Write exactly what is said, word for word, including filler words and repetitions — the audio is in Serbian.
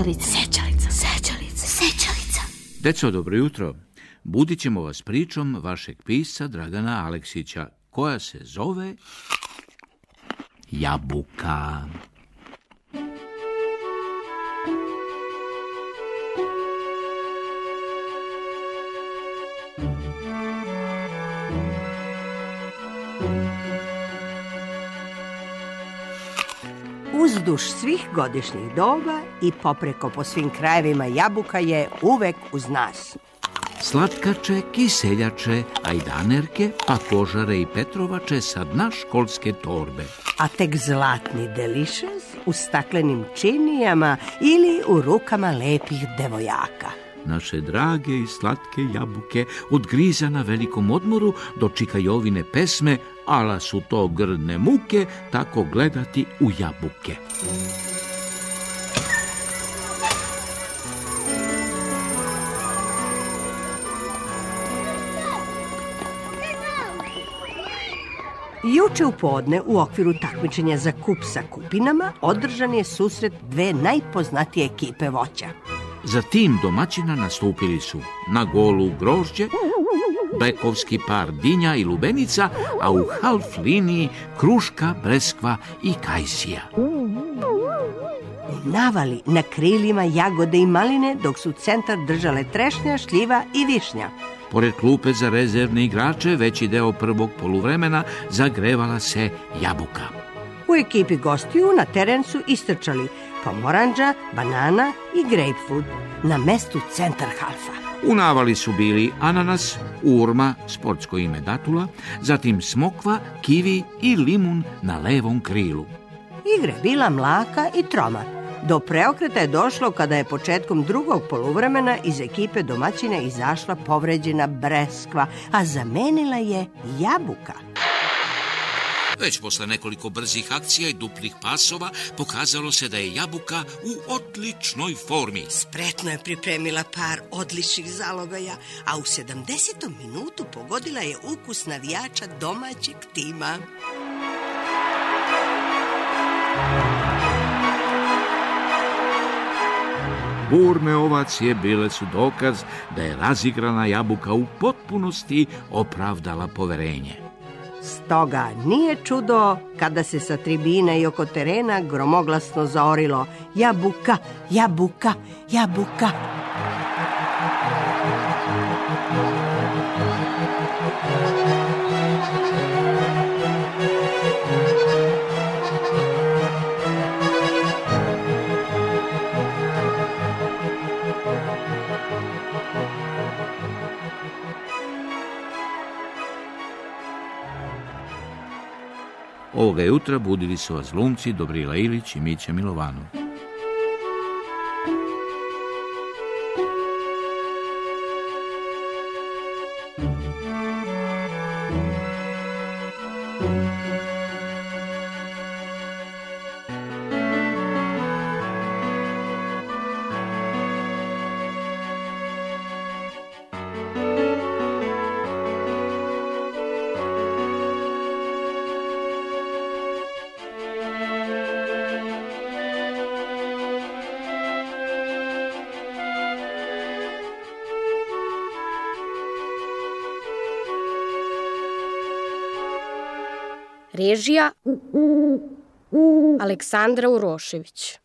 Sećalica. Sećalica. Sećalica. Sećalica. Deco, dobro jutro. Budit ćemo vas pričom vašeg pisca Dragana Aleksića, koja se zove Jabuka. Uzduž svih godišnjih doba i popreko po svim krajevima jabuka je uvek uz nas. Slatkače, kiseljače, ajdanerke, pa kožare i petrovače sa dna školske torbe. A tek zlatni delišes u staklenim činijama ili u rukama lepih devojaka. Naše drage i slatke jabuke od griza na velikom odmoru do čikajovine pesme, ala su to grdne muke, tako gledati u jabuke. Juče u podne u okviru takmičenja za kup sa kupinama održan je susret dve najpoznatije ekipe voća. Za tim domaćina nastupili su na golu grožđe, bekovski par dinja i lubenica, a u half liniji kruška, breskva i kajsija. U navali na krilima jagode i maline, dok su centar držale trešnja, šljiva i višnja. Pored klupe za rezervne igrače, veći deo prvog poluvremena zagrevala se jabuka. U ekipi gostiju na teren su istrčali pomoranđa, banana i grapefruit na mestu centar halfa. U navali su bili ananas, urma, sportsko ime datula, zatim smokva, kivi i limun na levom krilu. Igra je bila mlaka i troma. Do preokreta je došlo kada je početkom drugog poluvremena iz ekipe domaćina izašla povređena breskva, a zamenila je jabuka. Već posle nekoliko brzih akcija i duplih pasova pokazalo se da je jabuka u odličnoj formi. Spretno je pripremila par odličnih zalogaja, a u sedamdesetom minutu pogodila je ukus navijača domaćeg tima. Burne ovacije bile su dokaz da je razigrana jabuka u potpunosti opravdala poverenje. Stoga nije čudo kada se sa tribine i oko terena gromoglasno zaorilo: jabuka, jabuka, jabuka. Ovoga jutra budili su vas glumci Dobrila Ilić i Mića Milovanov. Režija Aleksandra Urošević.